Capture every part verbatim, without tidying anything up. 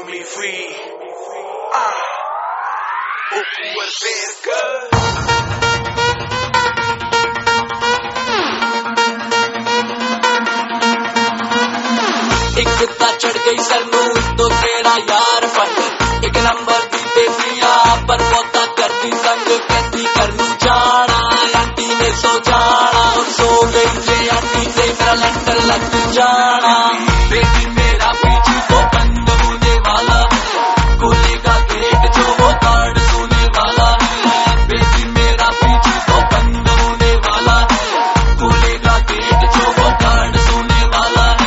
me free. Ah, open alberca. एक कुत्ता चढ़ गई सर नू तो तेरा यार फट एक नंबर दी ते पिया पर पोता कर दी संग कहती कर नू जाना आंटी ने सो जाना और सो गई जे आंटी से मेरा लंडर लग जाना बेटी मेरा पीछे तो बंद होने वाला है खुलेगा गेट जो वो कार्ड सोने वाला है बेटी मेरा पीछे तो बंद होने वाला है खुलेगा गेट जो वो कार्ड सोने वाला है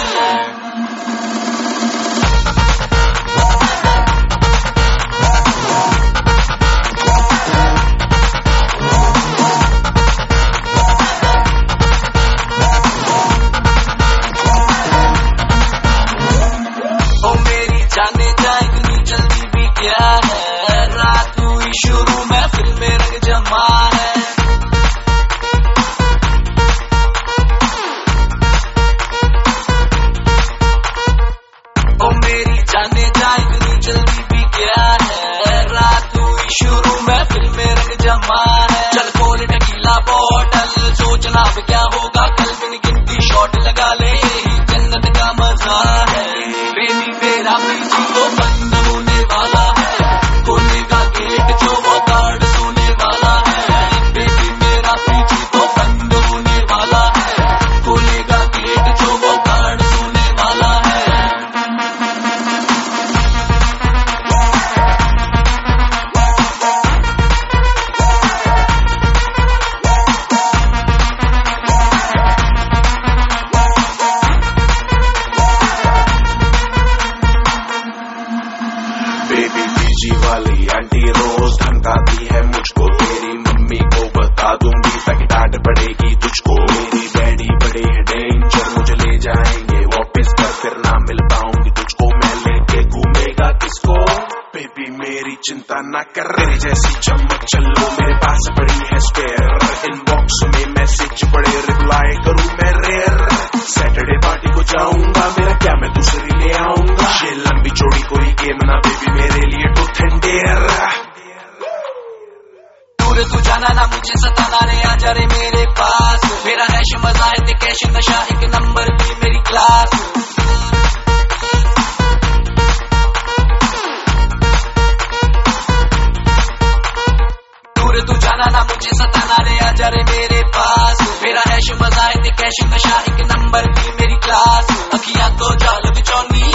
जाने जाए इतनी जल्दी भी क्या है रात हुई शुरू महफिल में रंग जमा है ओ मेरी जाने जाए इतनी जल्दी भी क्या है रात हुई शुरू महफिल में रंग जमा है चल खोल टकीला बॉटल सोचना अब क्या होगा कल बिन गिनती शॉट लगा ले यही जन्नत का मजा है बेबी मेरा पीछे तो बंद होने वाला है खोलेगा गेट जो वो कार्ड सोने वाला है बेबी मेरा पीछे तो बंद होने वाला है खोलेगा गेट जो वो कार्ड सोने वाला है बेबी पीजी वाली आंटी रोज धमकाती है मुझको तेरी मम्मी को बता दूंगी ताकि डांट पड़ेगी तुझको मेरी डैडी बड़े डेंजर मुझे ले जाएंगे वापस पर फिर ना मिल पाऊंगी तुझको मैं लेके घूमेगा किसको बेबी मेरी चिंता ना कर तेरी जैसी चमक चलो मेरे पास बड़ी है स्पेयर इनबॉक्स में मैसेज बड़े रिप्लाई करूं मैं रेयर सैटरडे पार्टी को जाऊंगा मेरा क्या मैं दूसरी ले आऊंगा ये लंबी चौड़ी कोई गेम ना बेबी मेरे लिए तो ठंडेर दूर तू जाना ना मुझे सताना रे आजा रे मेरे पास मेरा ऐश मजा है ते कैश नशा एक नंबर की मेरी क्लास दूर तू जाना ना मुझे सताना रे आजा रे मेरे पास मेरा ऐश मजा है ते कैश नशा एक नंबर की मेरी क्लास अखियां तो जाल बिचौनी